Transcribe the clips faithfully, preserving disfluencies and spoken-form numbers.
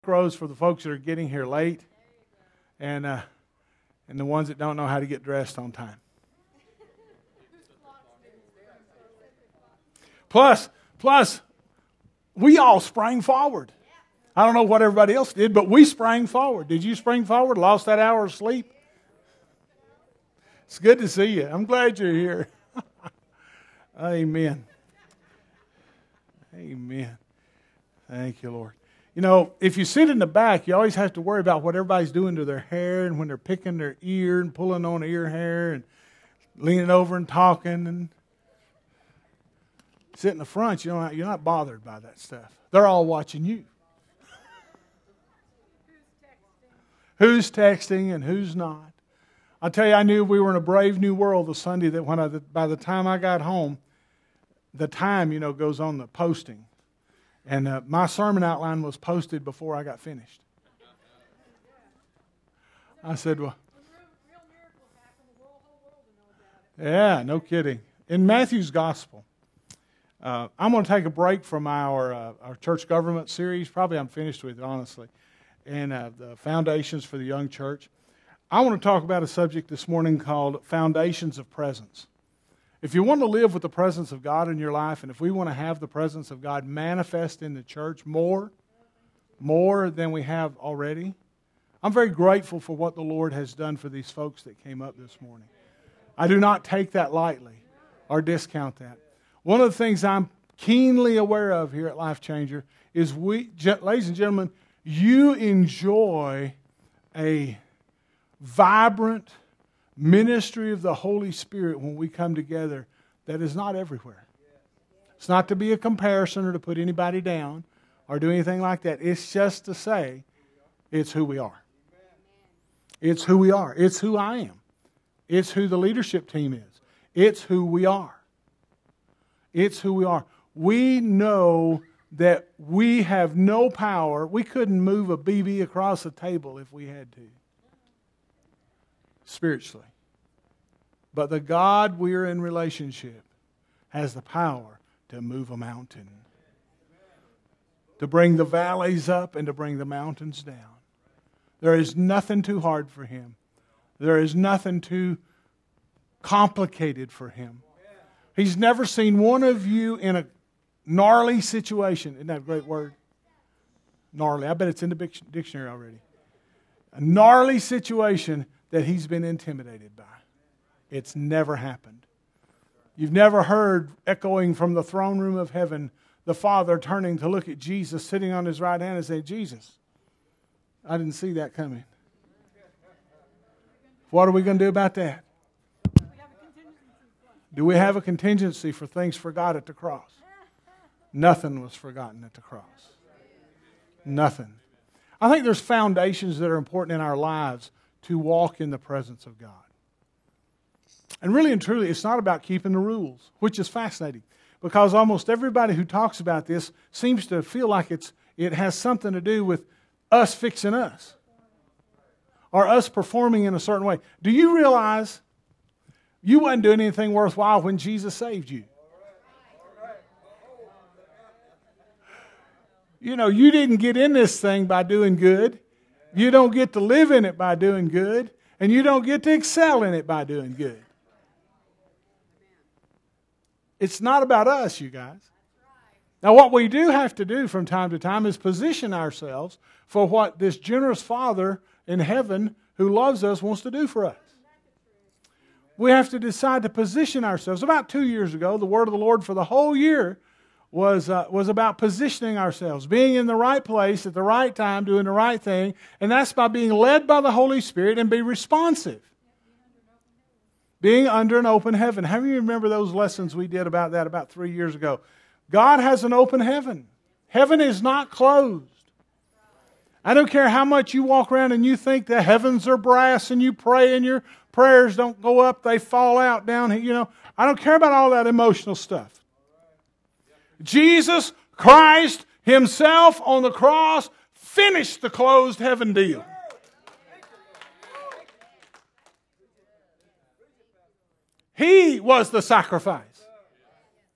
rows for the folks that are getting here late, and uh, and the ones that don't know how to get dressed on time. Plus, plus, we all sprang forward. I don't know what everybody else did, but we sprang forward. Did you spring forward? Lost that hour of sleep? It's good to see you. I'm glad you're here. Amen. Amen. Thank you, Lord. You know, if you sit in the back, you always have to worry about what everybody's doing to their hair and when they're picking their ear and pulling on ear hair and leaning over and talking. And sit in the front, you know, you're not bothered by that stuff. They're all watching you. Who's texting and who's not? I'll tell you, I knew we were in a brave new world the Sunday that when I, by the time I got home, the time, you know, goes on the posting. And uh, my sermon outline was posted before I got finished. I said, well, yeah, no kidding. In Matthew's Gospel, uh, I'm going to take a break from our uh, our church government series. Probably I'm finished with it, honestly. And uh, the foundations for the young church. I want to talk about a subject this morning called Foundations of Presence. If you want to live with the presence of God in your life, and if we want to have the presence of God manifest in the church more, more than we have already, I'm very grateful for what the Lord has done for these folks that came up this morning. I do not take that lightly or discount that. One of the things I'm keenly aware of here at Life Changer is we, ladies and gentlemen, you enjoy a vibrant ministry of the Holy Spirit when we come together that is not everywhere. It's not to be a comparison or to put anybody down or do anything like that. It's just to say it's who we are. It's who we are. It's who I am. It's who the leadership team is. It's who we are. It's who we are. We know that we have no power. We couldn't move a B B across the table if we had to. Spiritually. But the God we're in relationship has the power to move a mountain. To bring the valleys up and to bring the mountains down. There is nothing too hard for Him. There is nothing too complicated for Him. He's never seen one of you in a gnarly situation. Isn't that a great word? Gnarly. I bet it's in the dictionary already. A gnarly situation that He's been intimidated by. It's never happened. You've never heard echoing from the throne room of heaven the Father turning to look at Jesus sitting on His right hand and say, Jesus, I didn't see that coming. What are we going to do about that? Do we have a contingency for things forgot at the cross? Nothing was forgotten at the cross. Nothing. I think there's foundations that are important in our lives to walk in the presence of God. And really and truly, it's not about keeping the rules, which is fascinating. Because almost everybody who talks about this seems to feel like it's it has something to do with us fixing us. Or us performing in a certain way. Do you realize you wasn't doing anything worthwhile when Jesus saved you? You know, you didn't get in this thing by doing good. You don't get to live in it by doing good. And you don't get to excel in it by doing good. It's not about us, you guys. Now, what we do have to do from time to time is position ourselves for what this generous Father in heaven who loves us wants to do for us. We have to decide to position ourselves. About two years ago, the word of the Lord for the whole year was uh, was about positioning ourselves, being in the right place at the right time, doing the right thing, and that's by being led by the Holy Spirit and be responsive. Being under an open heaven. How many remember those lessons we did about that about three years ago? God has an open heaven. Heaven is not closed. I don't care how much you walk around and you think the heavens are brass and you pray and your prayers don't go up, they fall out down here. You know, I don't care about all that emotional stuff. Jesus Christ Himself on the cross finished the closed heaven deal. He was the sacrifice.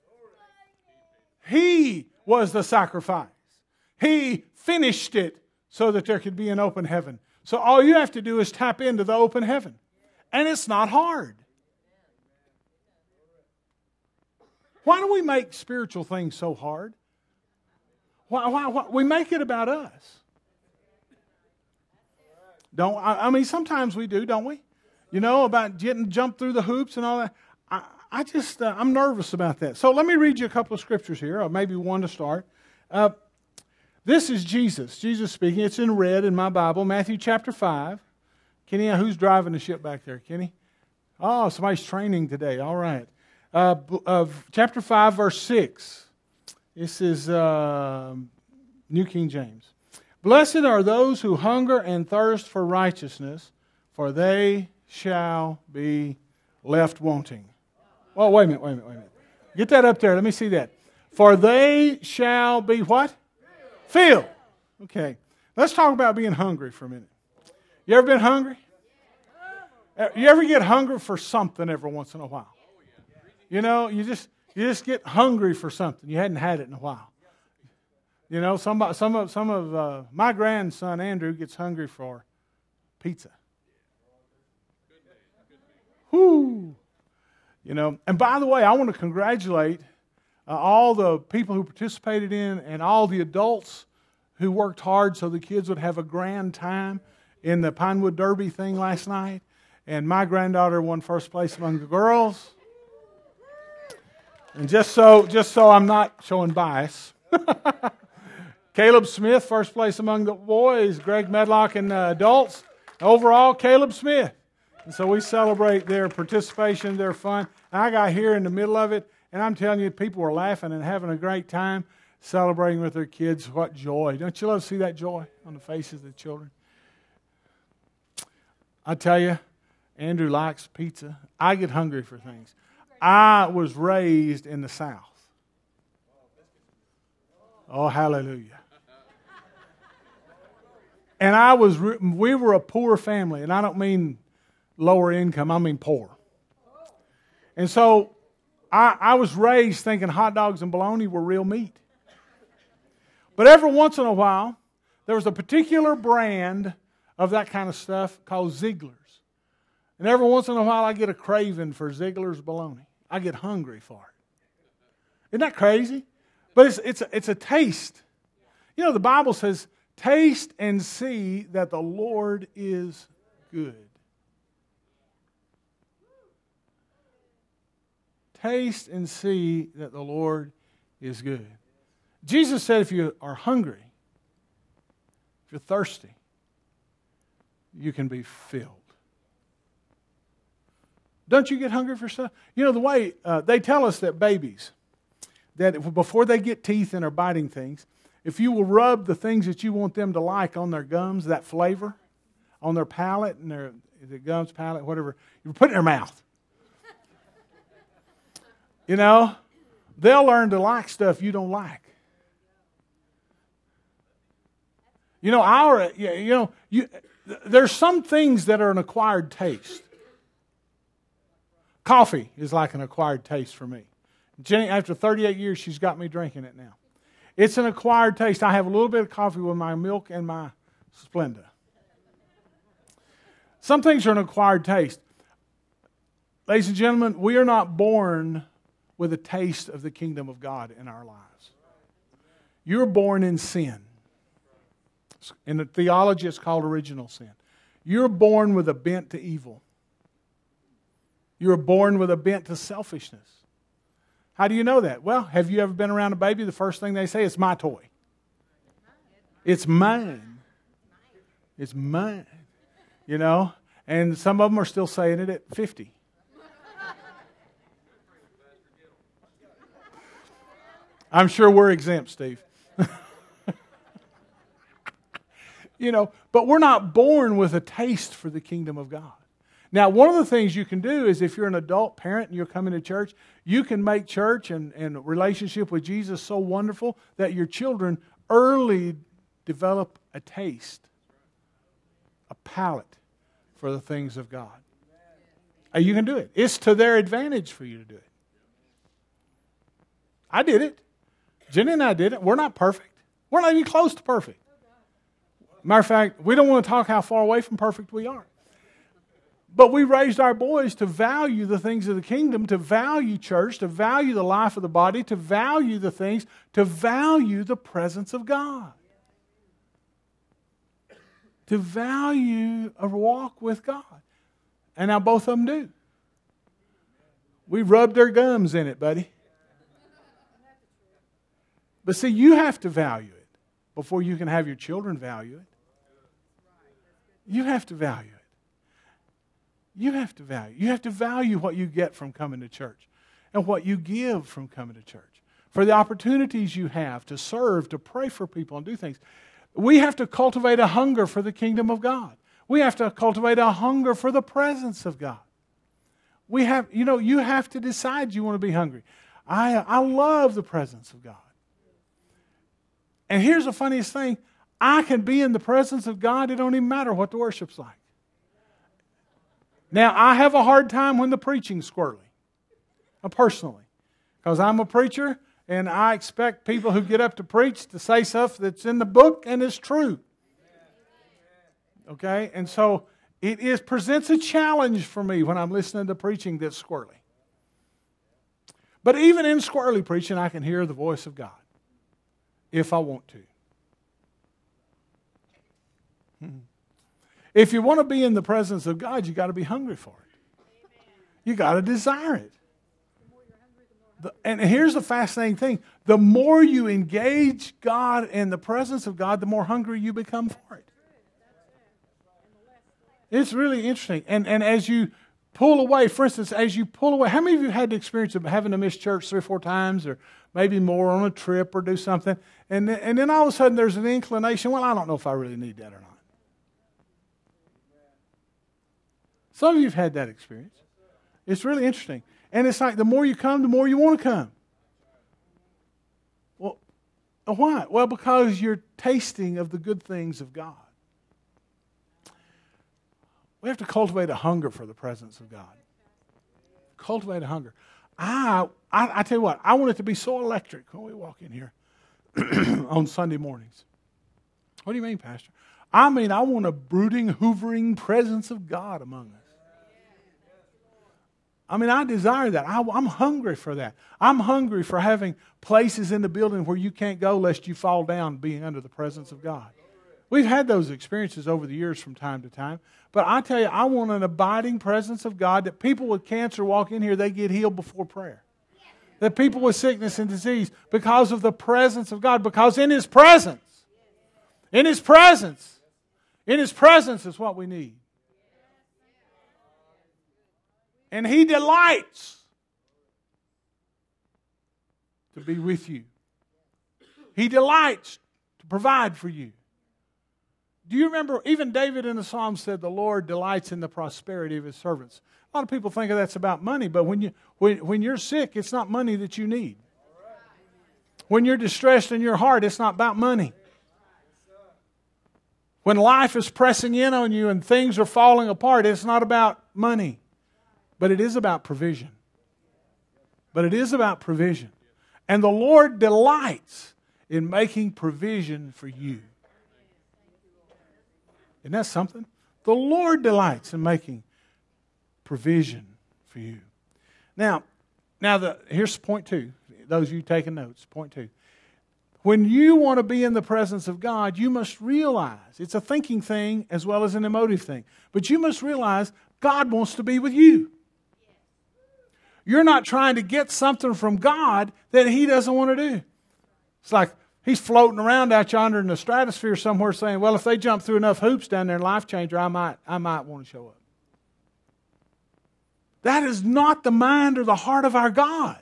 He was the sacrifice. He finished it so that there could be an open heaven. So all you have to do is tap into the open heaven. And it's not hard. Why do we make spiritual things so hard? Why, why, why? We make it about us. Don't I, I mean, sometimes we do, don't we? You know, about getting jumped through the hoops and all that. I, I just, uh, I'm nervous about that. So let me read you a couple of scriptures here, or maybe one to start. Uh, this is Jesus. Jesus speaking. It's in red in my Bible, Matthew chapter five. Kenny, who's driving the ship back there? Kenny? Oh, somebody's training today. All right. Uh, uh, chapter five, verse six. This is uh, New King James. Blessed are those who hunger and thirst for righteousness, for they shall be left wanting. Oh, wait a minute, wait a minute, wait a minute. Get that up there. Let me see that. For they shall be what? Filled. Okay. Let's talk about being hungry for a minute. You ever been hungry? You ever get hungry for something every once in a while? You know, you just you just get hungry for something. You hadn't had it in a while. You know, some some of some of uh, my grandson Andrew gets hungry for pizza. Whoo! You know, and by the way, I want to congratulate uh, all the people who participated in and all the adults who worked hard so the kids would have a grand time in the Pinewood Derby thing last night. And my granddaughter won first place among the girls. And just so just so I'm not showing bias, Caleb Smith, first place among the boys. Greg Medlock and uh, adults. Overall, Caleb Smith. And so we celebrate their participation, their fun. And I got here in the middle of it, and I'm telling you, people were laughing and having a great time, celebrating with their kids. What joy. Don't you love to see that joy on the faces of the children? I tell you, Andrew likes pizza. I get hungry for things. I was raised in the South. Oh, hallelujah. And I was, we were a poor family, and I don't mean lower income, I mean poor. And so I, I was raised thinking hot dogs and bologna were real meat. But every once in a while, there was a particular brand of that kind of stuff called Ziegler's. And every once in a while, I get a craving for Ziegler's bologna. I get hungry for it. Isn't that crazy? But it's, it's, a, it's a taste. You know, the Bible says, taste and see that the Lord is good. Taste and see that the Lord is good. Jesus said if you are hungry, if you're thirsty, you can be filled. Don't you get hungry for stuff? You know, the way uh, they tell us that babies, that if, before they get teeth and are biting things, if you will rub the things that you want them to like on their gums, that flavor, on their palate, and their the gums, palate, whatever, you put it in their mouth. You know, they'll learn to like stuff you don't like. You know, our, you know, you, there's some things that are an acquired taste. Coffee is like an acquired taste for me. Jenny, after thirty-eight years, she's got me drinking it now. It's an acquired taste. I have a little bit of coffee with my milk and my Splenda. Some things are an acquired taste. Ladies and gentlemen, we are not born with a taste of the kingdom of God in our lives. You're born in sin. In the theology, it's called original sin. You're born with a bent to evil. You're born with a bent to selfishness. How do you know that? Well, have you ever been around a baby? The first thing they say is, my toy. It's mine. It's mine. You know? And some of them are still saying it at fifty. I'm sure we're exempt, Steve. You know, but we're not born with a taste for the kingdom of God. Now, one of the things you can do is if you're an adult parent and you're coming to church, you can make church and, and relationship with Jesus so wonderful that your children early develop a taste, a palate for the things of God. And you can do it. It's to their advantage for you to do it. I did it. Jenny and I did it. We're not perfect. We're not even close to perfect. Matter of fact, we don't want to talk how far away from perfect we are. But we raised our boys to value the things of the kingdom, to value church, to value the life of the body, to value the things, to value the presence of God. To value a walk with God. And now both of them do. We rubbed their gums in it, buddy. But see, you have to value it before you can have your children value it. You have to value it. You have to value. You have to value what you get from coming to church and what you give from coming to church. For the opportunities you have to serve, to pray for people and do things. We have to cultivate a hunger for the kingdom of God. We have to cultivate a hunger for the presence of God. We have, you know, you have to decide you want to be hungry. I, I love the presence of God. And here's the funniest thing. I can be in the presence of God. It don't even matter what the worship's like. Now, I have a hard time when the preaching's squirrely, uh, personally, because I'm a preacher and I expect people who get up to preach to say stuff that's in the book and is true. Okay? And so it is presents a challenge for me when I'm listening to preaching that's squirrely. But even in squirrely preaching, I can hear the voice of God if I want to. Hmm. If you want to be in the presence of God, you got to be hungry for it. You got to desire it. The, and here's the fascinating thing. The more you engage God in the presence of God, the more hungry you become for it. It's really interesting. And, and as you pull away, for instance, as you pull away, how many of you had the experience of having to miss church three or four times or maybe more on a trip or do something, and, and then all of a sudden there's an inclination, well, I don't know if I really need that or not. Some of you have had that experience. It's really interesting. And it's like the more you come, the more you want to come. Well, why? Well, because you're tasting of the good things of God. We have to cultivate a hunger for the presence of God. Cultivate a hunger. I, I, I tell you what, I want it to be so electric when we walk in here on Sunday mornings. What do you mean, Pastor? I mean, I want a brooding, hoovering presence of God among us. I mean, I desire that. I, I'm hungry for that. I'm hungry for having places in the building where you can't go lest you fall down being under the presence of God. We've had those experiences over the years from time to time. But I tell you, I want an abiding presence of God that people with cancer walk in here, they get healed before prayer. That people with sickness and disease, because of the presence of God, because in His presence, in His presence, in His presence is what we need. And He delights to be with you. He delights to provide for you. Do you remember, even David in the Psalm said, the Lord delights in the prosperity of His servants. A lot of people think that's about money, but when, you, when, when you're sick, it's not money that you need. When you're distressed in your heart, it's not about money. When life is pressing in on you and things are falling apart, it's not about money. But it is about provision. But it is about provision. And the Lord delights in making provision for you. Isn't that something? The Lord delights in making provision for you. Now, now the, here's point two. Those of you taking notes, point two. When you want to be in the presence of God, you must realize, it's a thinking thing as well as an emotive thing, but you must realize God wants to be with you. You're not trying to get something from God that He doesn't want to do. It's like He's floating around out yonder in the stratosphere somewhere saying, well, if they jump through enough hoops down there in Life Changer, I might, I might want to show up. That is not the mind or the heart of our God.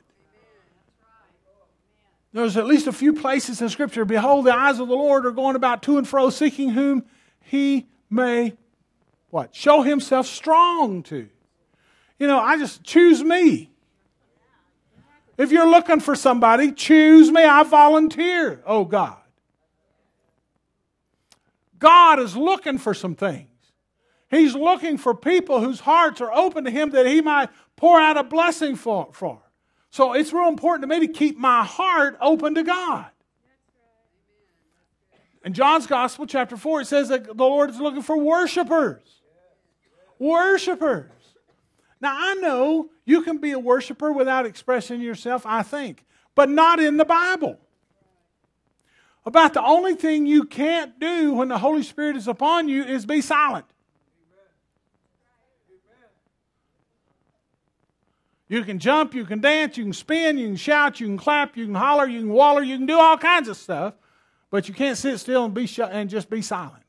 There's at least a few places in Scripture, behold, the eyes of the Lord are going about to and fro, seeking whom He may, what? Show Himself strong to. You know, I just choose me. If you're looking for somebody, choose me. I volunteer, oh God. God is looking for some things. He's looking for people whose hearts are open to Him that He might pour out a blessing for. for. So it's real important to me to keep my heart open to God. In John's Gospel, chapter four, it says that the Lord is looking for worshipers. Worshipers. Now, I know you can be a worshiper without expressing yourself, I think, but not in the Bible. About the only thing you can't do when the Holy Spirit is upon you is be silent. You can jump, you can dance, you can spin, you can shout, you can clap, you can holler, you can waller, you can do all kinds of stuff, but you can't sit still and be sh- and just be silent.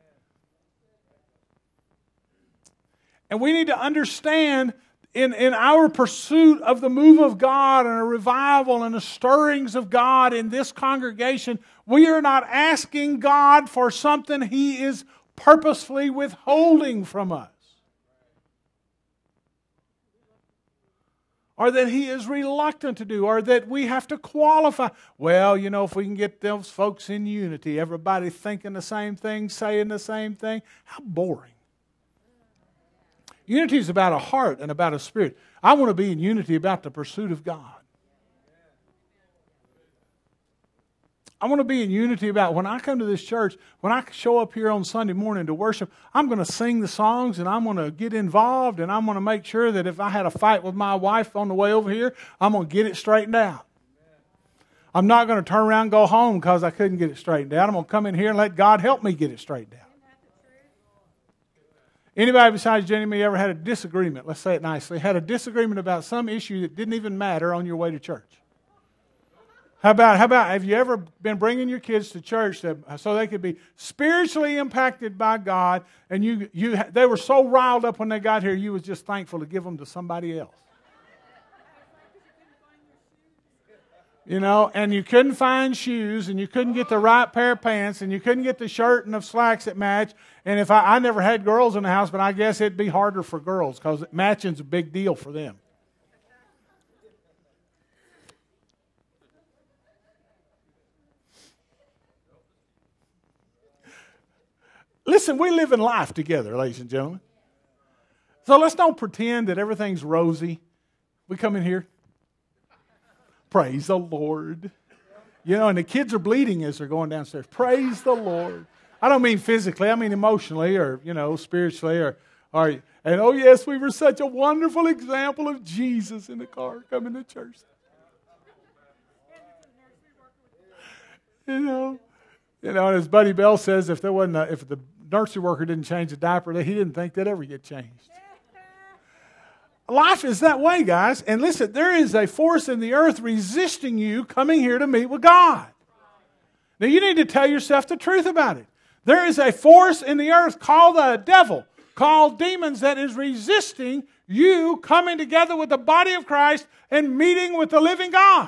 And we need to understand in, in our pursuit of the move of God and a revival and the stirrings of God in this congregation, we are not asking God for something He is purposefully withholding from us. Or that He is reluctant to do, or that we have to qualify. Well, you know, if we can get those folks in unity, everybody thinking the same thing, saying the same thing, how boring. Unity is about a heart and about a spirit. I want to be in unity about the pursuit of God. I want to be in unity about when I come to this church, when I show up here on Sunday morning to worship, I'm going to sing the songs and I'm going to get involved and I'm going to make sure that if I had a fight with my wife on the way over here, I'm going to get it straightened out. I'm not going to turn around and go home because I couldn't get it straightened out. I'm going to come in here and let God help me get it straightened out. Anybody besides Jenny and me ever had a disagreement, let's say it nicely, had a disagreement about some issue that didn't even matter on your way to church? How about, how about, have you ever been bringing your kids to church that, so they could be spiritually impacted by God, and you, you, they were so riled up when they got here, you was just thankful to give them to somebody else? You know, and you couldn't find shoes, and you couldn't get the right pair of pants, and you couldn't get the shirt and the slacks that match. And if I, I never had girls in the house, but I guess it'd be harder for girls because matching's a big deal for them. Listen, we live in life together, ladies and gentlemen. So let's don't pretend that everything's rosy. We come in here. Praise the Lord. You know, and the kids are bleeding as they're going downstairs. Praise the Lord. I don't mean physically. I mean emotionally or, you know, spiritually. Or, or, and, oh, yes, we were such a wonderful example of Jesus in the car coming to church. You know, you know, and as Buddy Bell says, if there wasn't a, if the nursery worker didn't change the diaper, he didn't think that'd ever get changed. Life is that way, guys. And listen, there is a force in the earth resisting you coming here to meet with God. Now, you need to tell yourself the truth about it. There is a force in the earth called the devil, called demons, that is resisting you coming together with the body of Christ and meeting with the living God.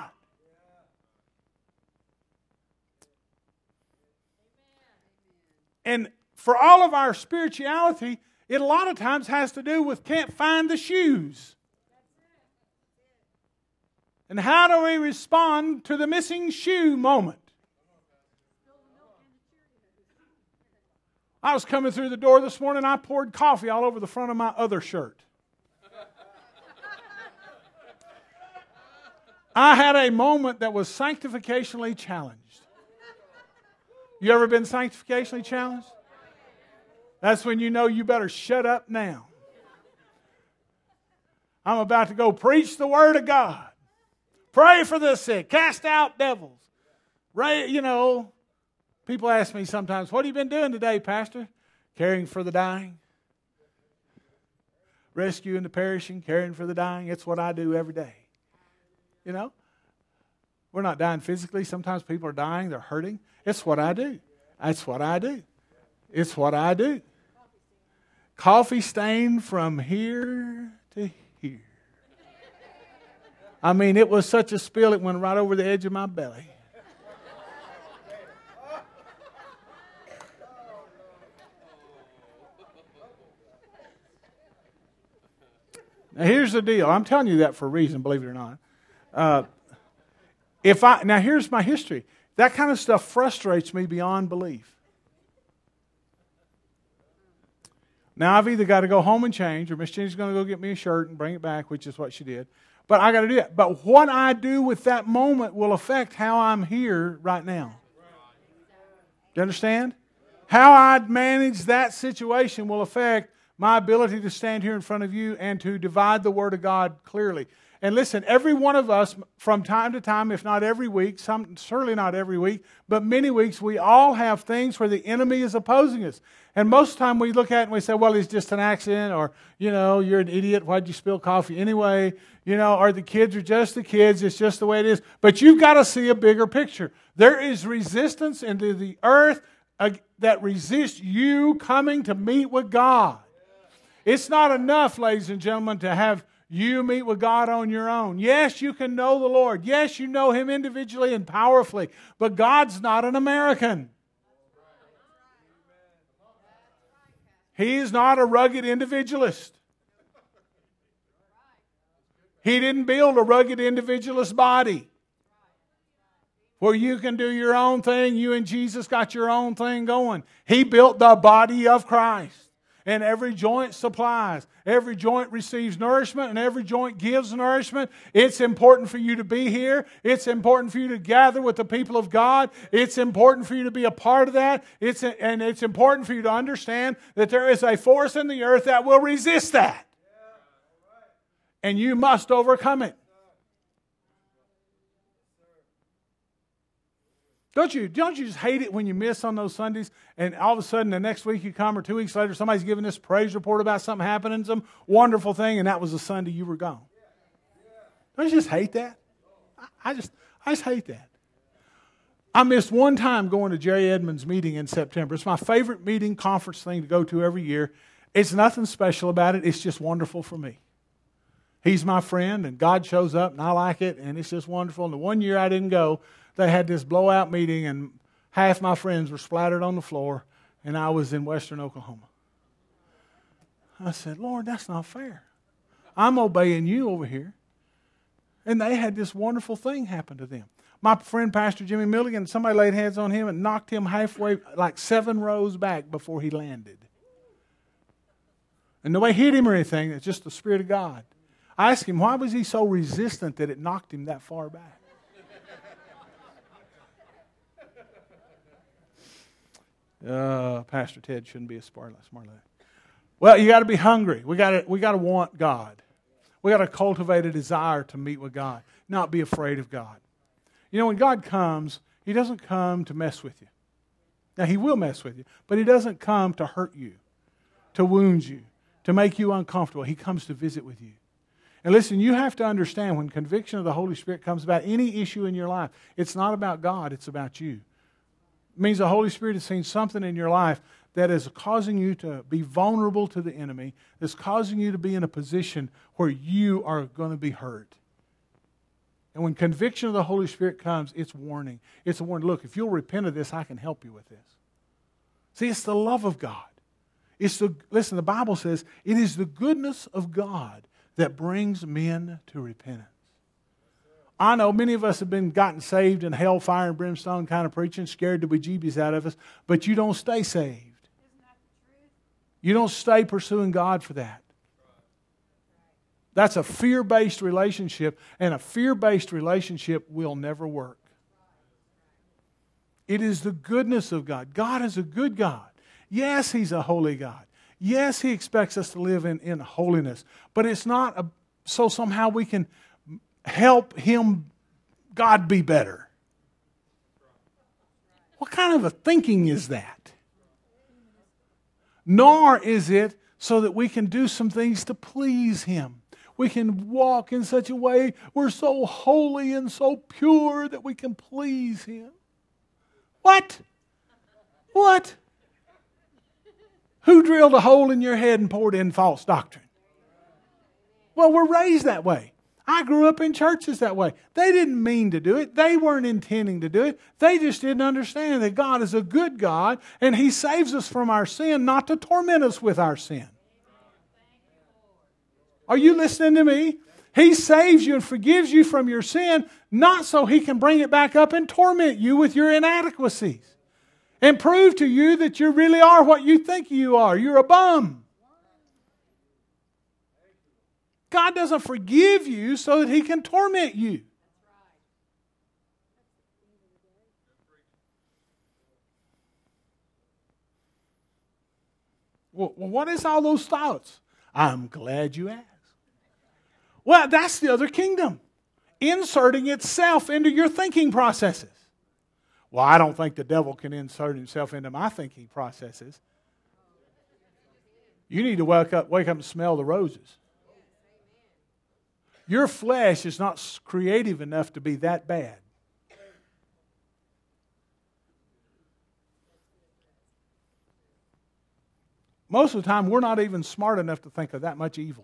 And for all of our spirituality, it a lot of times has to do with can't find the shoes. And how do we respond to the missing shoe moment? I was coming through the door this morning, I poured coffee all over the front of my other shirt. I had a moment that was sanctificationally challenged. You ever been sanctificationally challenged? That's when you know you better shut up now. I'm about to go preach the Word of God. Pray for the sick. Cast out devils. Right, you know, people ask me sometimes, what have you been doing today, Pastor? Caring for the dying. Rescuing the perishing, caring for the dying. It's what I do every day. You know, we're not dying physically. Sometimes people are dying. They're hurting. It's what I do. That's what I do. It's what I do. Coffee stain from here to here. I mean, it was such a spill, it went right over the edge of my belly. Now, here's the deal. I'm telling you that for a reason, believe it or not. Uh, if I now, here's my history. That kind of stuff frustrates me beyond belief. Now, I've either got to go home and change, or Miss Jenny's going to go get me a shirt and bring it back, which is what she did. But I got to do that. But what I do with that moment will affect how I'm here right now. You understand? How I manage that situation will affect my ability to stand here in front of you and to divide the Word of God clearly. And listen, every one of us, from time to time, if not every week, some certainly not every week, but many weeks, we all have things where the enemy is opposing us. And most of the time we look at it and we say, well, it's just an accident, or, you know, you're an idiot, why'd you spill coffee anyway? You know, or the kids are just the kids, it's just the way it is. But you've got to see a bigger picture. There is resistance into the earth uh, that resists you coming to meet with God. It's not enough, ladies and gentlemen, to have you meet with God on your own. Yes, you can know the Lord. Yes, you know Him individually and powerfully. But God's not an American. He is not a rugged individualist. He didn't build a rugged individualist body where you can do your own thing. You and Jesus got your own thing going. He built the body of Christ. And every joint supplies. Every joint receives nourishment, and every joint gives nourishment. It's important for you to be here. It's important for you to gather with the people of God. It's important for you to be a part of that. It's a, and it's important for you to understand that there is a force in the earth that will resist that. And you must overcome it. Don't you, don't you just hate it when you miss on those Sundays and all of a sudden the next week you come or two weeks later somebody's giving this praise report about something happening, some wonderful thing, and that was the Sunday you were gone? Don't you just hate that? I just, I just hate that. I missed one time going to Jerry Edmonds' meeting in September. It's my favorite meeting conference thing to go to every year. It's nothing special about it. It's just wonderful for me. He's my friend and God shows up and I like it and it's just wonderful. And the one year I didn't go, they had this blowout meeting and half my friends were splattered on the floor and I was in western Oklahoma. I said, Lord, that's not fair. I'm obeying you over here. And they had this wonderful thing happen to them. My friend, Pastor Jimmy Milligan, somebody laid hands on him and knocked him halfway, like seven rows back before he landed. And nobody hit him or anything. It's just the Spirit of God. I asked him, why was he so resistant that it knocked him that far back? Uh, Pastor Ted shouldn't be a smart smart lad. Well, you got to be hungry. We got to we got to want God. We got to cultivate a desire to meet with God, not be afraid of God. You know, when God comes, He doesn't come to mess with you. Now, He will mess with you, but He doesn't come to hurt you, to wound you, to make you uncomfortable. He comes to visit with you. And listen, you have to understand when conviction of the Holy Spirit comes about any issue in your life, it's not about God, it's about you. It means the Holy Spirit has seen something in your life that is causing you to be vulnerable to the enemy, that's causing you to be in a position where you are going to be hurt. And when conviction of the Holy Spirit comes, it's warning. It's a warning. Look, if you'll repent of this, I can help you with this. See, it's the love of God. It's the, listen, the Bible says it is the goodness of God that brings men to repentance. I know many of us have been gotten saved in hellfire and brimstone kind of preaching, scared the bejeebies out of us, but you don't stay saved. Isn't that the truth? You don't stay pursuing God for that. That's a fear-based relationship, and a fear-based relationship will never work. It is the goodness of God. God is a good God. Yes, He's a holy God. Yes, He expects us to live in, in holiness, but it's not a, so somehow we can help Him, God, be better. What kind of a thinking is that? Nor is it so that we can do some things to please Him. We can walk in such a way we're so holy and so pure that we can please Him. What? What? Who drilled a hole in your head and poured in false doctrine? Well, we're raised that way. I grew up in churches that way. They didn't mean to do it. They weren't intending to do it. They just didn't understand that God is a good God and He saves us from our sin, not to torment us with our sin. Are you listening to me? He saves you and forgives you from your sin, not so He can bring it back up and torment you with your inadequacies and prove to you that you really are what you think you are. You're a bum. God doesn't forgive you so that He can torment you. Well, what is all those thoughts? I'm glad you asked. Well, that's the other kingdom, inserting itself into your thinking processes. Well, I don't think the devil can insert himself into my thinking processes. You need to wake up, wake up and smell the roses. Your flesh is not creative enough to be that bad. Most of the time, we're not even smart enough to think of that much evil.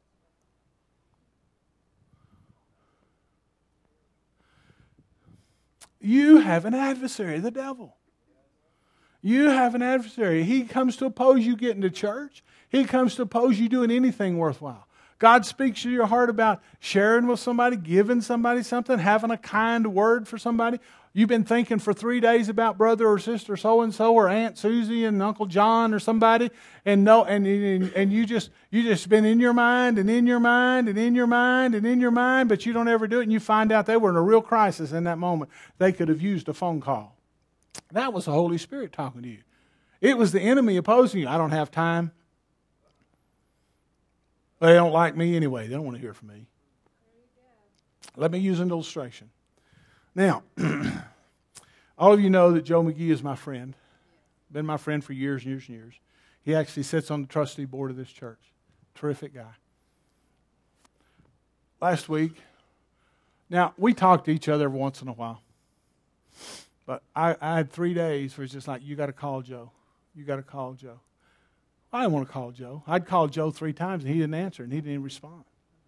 You have an adversary, the devil. You have an adversary. He comes to oppose you getting to church. He comes to oppose you doing anything worthwhile. God speaks to your heart about sharing with somebody, giving somebody something, having a kind word for somebody. You've been thinking for three days about brother or sister so-and-so or Aunt Susie and Uncle John or somebody, and no, and, and, and you just you just been in your mind and in your mind and in your mind and in your mind, but you don't ever do it, and you find out they were in a real crisis in that moment. They could have used a phone call. That was the Holy Spirit talking to you. It was the enemy opposing you. I don't have time. They don't like me anyway. They don't want to hear from me. Let me use an illustration. Now, all of you know that Joe McGee is my friend. Been my friend for years and years and years. He actually sits on the trustee board of this church. Terrific guy. Last week, now, we talk to each other every once in a while. But I, I had three days where it's just like, you got to call Joe. You got to call Joe. I didn't want to call Joe. I'd called Joe three times and he didn't answer and he didn't even respond.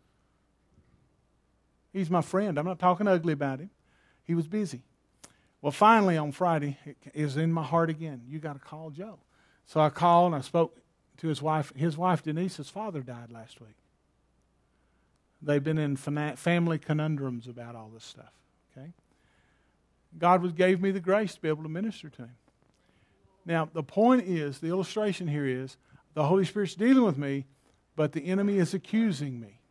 He's my friend. I'm not talking ugly about him. He was busy. Well, finally on Friday, it was in my heart again. You got to call Joe. So I called and I spoke to his wife. His wife, Denise's father died last week. They've been in family conundrums about all this stuff. Okay? God was, gave me the grace to be able to minister to him. Now, the point is, the illustration here is, the Holy Spirit's dealing with me, but the enemy is accusing me.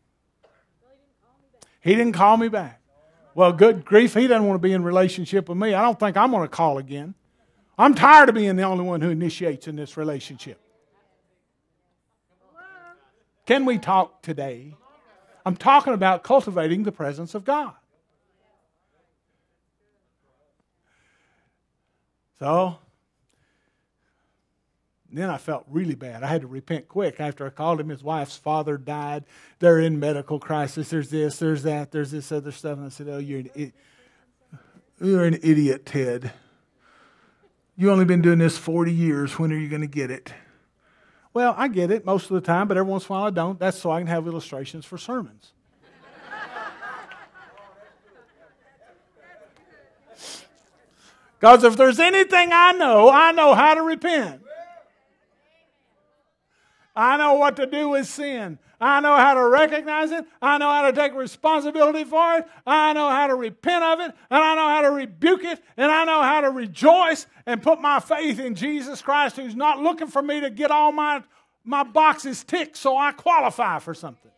He didn't call me back. Well, good grief, he doesn't want to be in relationship with me. I don't think I'm going to call again. I'm tired of being the only one who initiates in this relationship. Can we talk today? I'm talking about cultivating the presence of God. So, then I felt really bad. I had to repent quick after I called him. His wife's father died. They're in medical crisis. There's this, there's that, there's this other stuff. And I said, oh, you're an, you're an idiot, Ted. You've only been doing this forty years. When are you going to get it? Well, I get it most of the time, but every once in a while I don't. That's so I can have illustrations for sermons. Because if there's anything I know, I know how to repent. I know what to do with sin. I know how to recognize it. I know how to take responsibility for it. I know how to repent of it. And I know how to rebuke it. And I know how to rejoice and put my faith in Jesus Christ, who's not looking for me to get all my, my boxes ticked so I qualify for something.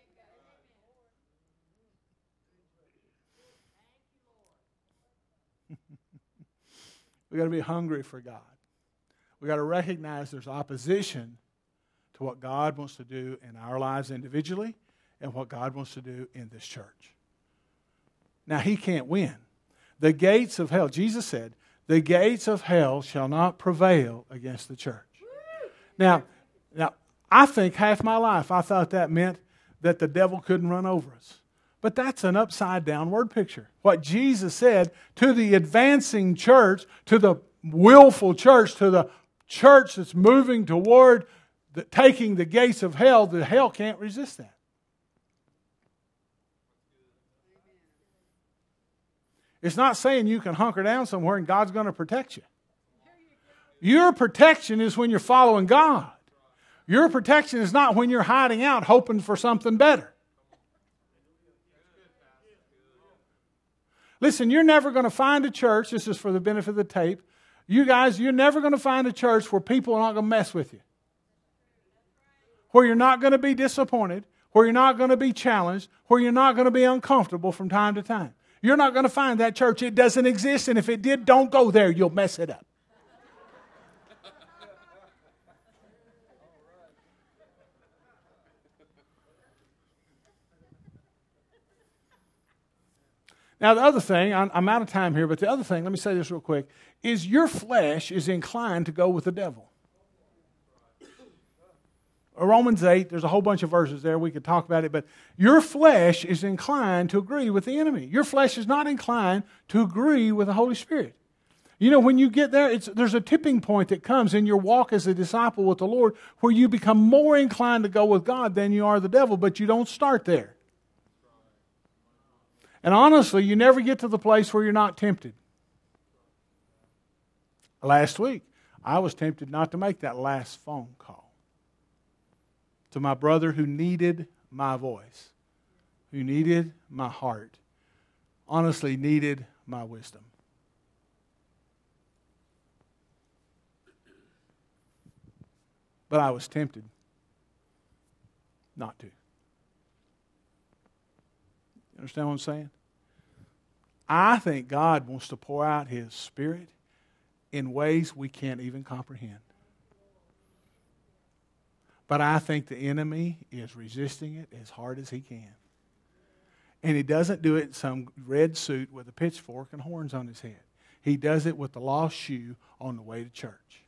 We got to be hungry for God. We got to recognize there's opposition to what God wants to do in our lives individually and what God wants to do in this church. Now, he can't win. The gates of hell, Jesus said, the gates of hell shall not prevail against the church. Now, now, I think half my life I thought that meant that the devil couldn't run over us. But that's an upside down word picture. What Jesus said to the advancing church, to the willful church, to the church that's moving toward the, taking the gates of hell, the hell can't resist that. It's not saying you can hunker down somewhere and God's going to protect you. Your protection is when you're following God. Your protection is not when you're hiding out hoping for something better. Listen, you're never going to find a church, this is for the benefit of the tape, you guys, you're never going to find a church where people are not going to mess with you. Where you're not going to be disappointed, where you're not going to be challenged, where you're not going to be uncomfortable from time to time. You're not going to find that church. It doesn't exist, and if it did, don't go there. You'll mess it up. Now, the other thing, I'm, I'm out of time here, but the other thing, let me say this real quick, is your flesh is inclined to go with the devil. Romans eight, there's a whole bunch of verses there. We could talk about it, but your flesh is inclined to agree with the enemy. Your flesh is not inclined to agree with the Holy Spirit. You know, when you get there, it's, there's a tipping point that comes in your walk as a disciple with the Lord where you become more inclined to go with God than you are the devil, but you don't start there. And honestly, you never get to the place where you're not tempted. Last week, I was tempted not to make that last phone call to my brother who needed my voice, who needed my heart, honestly needed my wisdom. But I was tempted not to. You understand what I'm saying? I think God wants to pour out His Spirit in ways we can't even comprehend. But I think the enemy is resisting it as hard as he can. And he doesn't do it in some red suit with a pitchfork and horns on his head. He does it with the lost shoe on the way to church.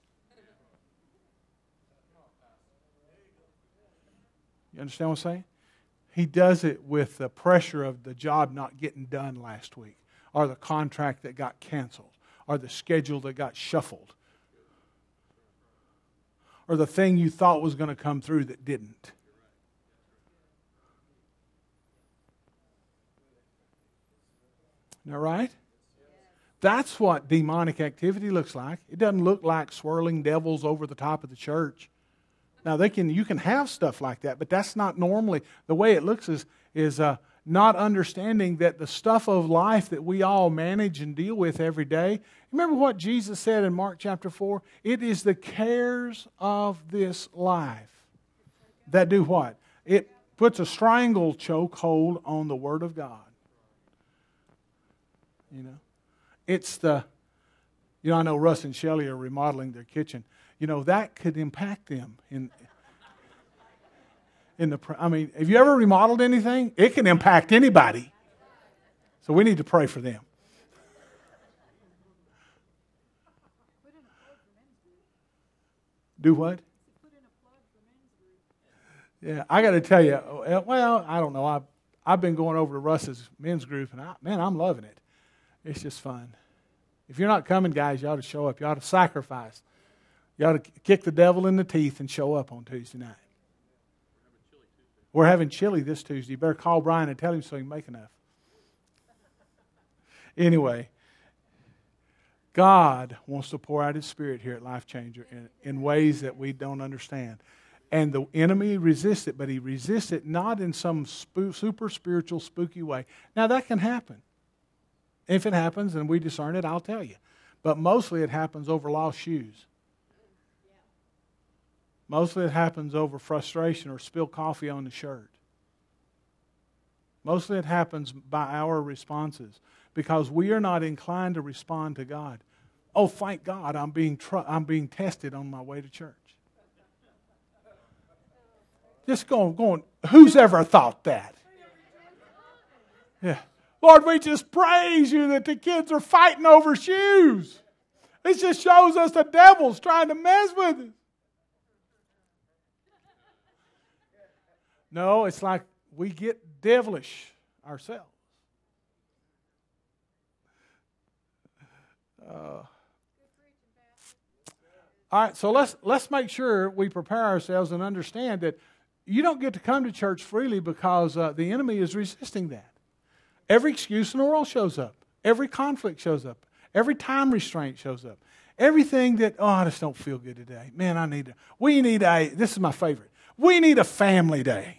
You understand what I'm saying? He does it with the pressure of the job not getting done last week, or the contract that got canceled, or the schedule that got shuffled, or the thing you thought was going to come through that didn't. Isn't that right? That's what demonic activity looks like. It doesn't look like swirling devils over the top of the church. Now, they can you can have stuff like that, but that's not normally. The way it looks is, is uh, not understanding that the stuff of life that we all manage and deal with every day. Remember what Jesus said in Mark chapter four? It is the cares of this life that do what? It puts a strangle chokehold on the Word of God. You know, it's the, you know, I know Russ and Shelley are remodeling their kitchen. You know, that could impact them in, in the, I mean, have you ever remodeled anything? It can impact anybody. So we need to pray for them. Do what? Yeah, I got to tell you, well, I don't know. I've, I've been going over to Russ's men's group, and I, man, I'm loving it. It's just fun. If you're not coming, guys, you ought to show up. You ought to sacrifice. You ought to kick the devil in the teeth and show up on Tuesday night. We're having chili this Tuesday. You better call Brian and tell him so he can make enough. Anyway, God wants to pour out His Spirit here at Life Changer in, in ways that we don't understand. And the enemy resists it, but he resists it not in some sp- super spiritual, spooky way. Now, that can happen. If it happens and we discern it, I'll tell you. But mostly it happens over lost shoes. Mostly it happens over frustration or spilled coffee on the shirt. Mostly it happens by our responses because we are not inclined to respond to God. Oh, thank God I'm being tr- I'm being tested on my way to church. Just going, going, who's ever thought that? Yeah. Lord, we just praise you that the kids are fighting over shoes. It just shows us the devil's trying to mess with us. No, it's like we get devilish ourselves. Uh, all right, so let's let's make sure we prepare ourselves and understand that you don't get to come to church freely because uh, the enemy is resisting that. Every excuse in the world shows up. Every conflict shows up. Every time restraint shows up. Everything that, oh, I just don't feel good today. Man, I need to, we need a, this is my favorite, we need a family day.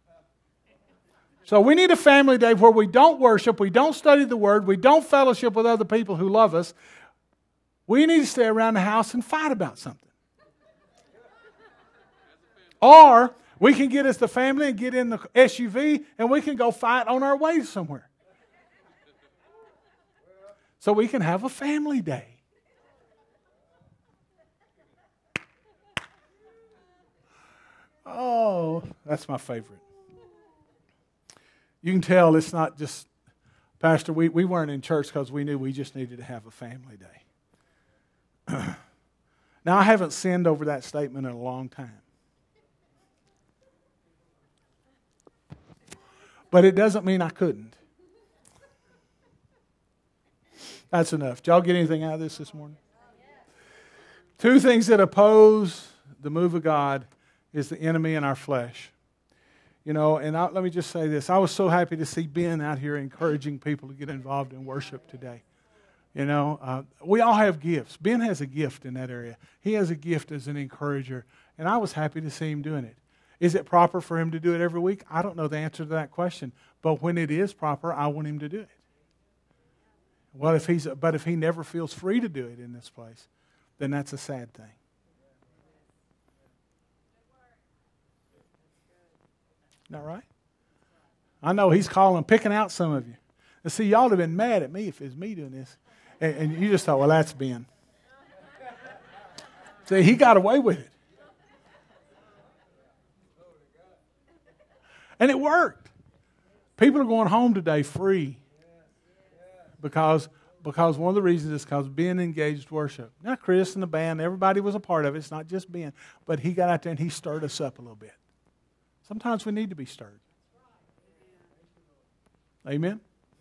So we need a family day where we don't worship, we don't study the Word, we don't fellowship with other people who love us. We need to stay around the house and fight about something. Or we can get as the family and get in the S U V and we can go fight on our way somewhere. So we can have a family day. Oh, that's my favorite. You can tell it's not just Pastor, we, we weren't in church because we knew we just needed to have a family day. Now, I haven't sinned over that statement in a long time. But it doesn't mean I couldn't. That's enough. Did y'all get anything out of this this morning? Two things that oppose the move of God is the enemy and our flesh. You know, and I, let me just say this. I was so happy to see Ben out here encouraging people to get involved in worship today. You know, uh, we all have gifts. Ben has a gift in that area. He has a gift as an encourager, and I was happy to see him doing it. Is it proper for him to do it every week? I don't know the answer to that question, but when it is proper, I want him to do it. Well, if he's, but if he never feels free to do it in this place, then that's a sad thing. Isn't that right? I know he's calling, picking out some of you. And see, y'all have been mad at me if it's me doing this. And, and you just thought, well, that's Ben. See, he got away with it. And it worked. People are going home today free. Because, because one of the reasons is because Ben engaged worship. Now, Chris and the band, everybody was a part of it. It's not just Ben. But he got out there and he stirred us up a little bit. Sometimes we need to be stirred. Amen?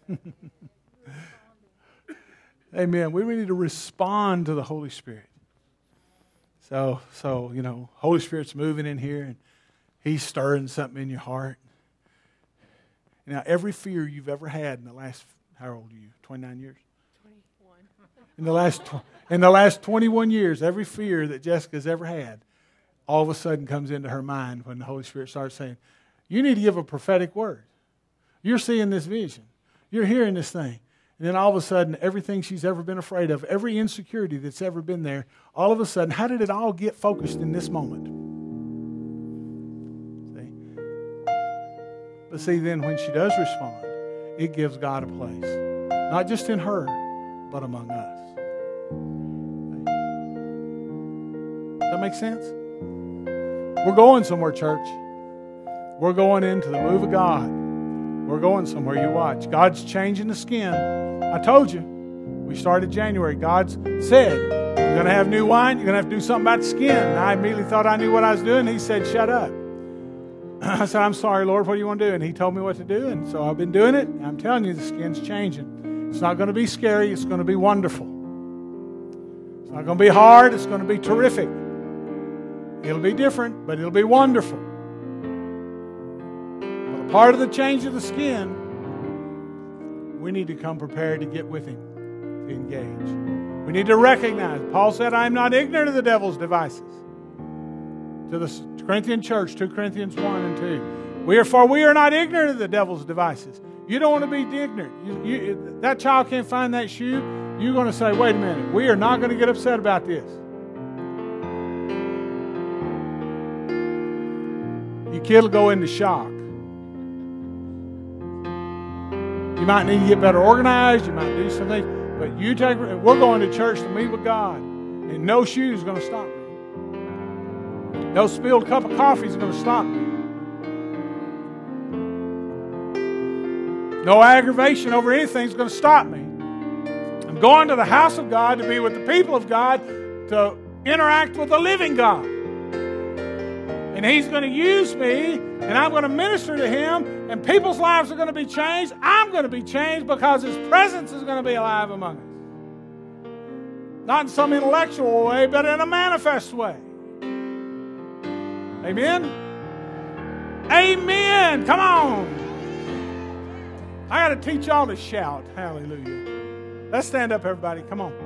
Amen. We need to respond to the Holy Spirit. So, so you know, Holy Spirit's moving in here and He's stirring something in your heart. Now, every fear you've ever had in the last, how old are you? twenty-nine years? twenty-one. In the last, in the last twenty-one years, every fear that Jessica's ever had, all of a sudden comes into her mind when the Holy Spirit starts saying, you need to give a prophetic word. You're seeing this vision. You're hearing this thing. And then all of a sudden, everything she's ever been afraid of, every insecurity that's ever been there, all of a sudden, how did it all get focused in this moment? See? But see, then when she does respond, it gives God a place. Not just in her, but among us. Does that make sense? We're going somewhere, church. We're going into the move of God. We're going somewhere. You watch. God's changing the skin. I told you. We started January. God said, you're going to have new wine. You're going to have to do something about the skin. And I immediately thought I knew what I was doing. He said, shut up. I said, I'm sorry, Lord. What do you want to do? And He told me what to do. And so I've been doing it. And I'm telling you, the skin's changing. It's not going to be scary. It's going to be wonderful. It's not going to be hard. It's going to be terrific. It'll be different, but it'll be wonderful. But a part of the change of the skin, we need to come prepared to get with Him, to engage. We need to recognize, Paul said, I am not ignorant of the devil's devices. To the Corinthian church, Second Corinthians one and two. We are, for we are not ignorant of the devil's devices. You don't want to be ignorant. You, you, that child can't find that shoe. You're going to say, wait a minute, we are not going to get upset about this. Your kid will go into shock. You might need to get better organized. You might do some things. But you take, we're going to church to meet with God. And no shoe is going to stop me. No spilled cup of coffee is going to stop me. No aggravation over anything is going to stop me. I'm going to the house of God to be with the people of God, to interact with the living God. And He's going to use me, and I'm going to minister to Him, and people's lives are going to be changed. I'm going to be changed because His presence is going to be alive among us. Not in some intellectual way, but in a manifest way. Amen? Amen. Come on. I got to teach y'all to shout. Hallelujah. Let's stand up, everybody. Come on.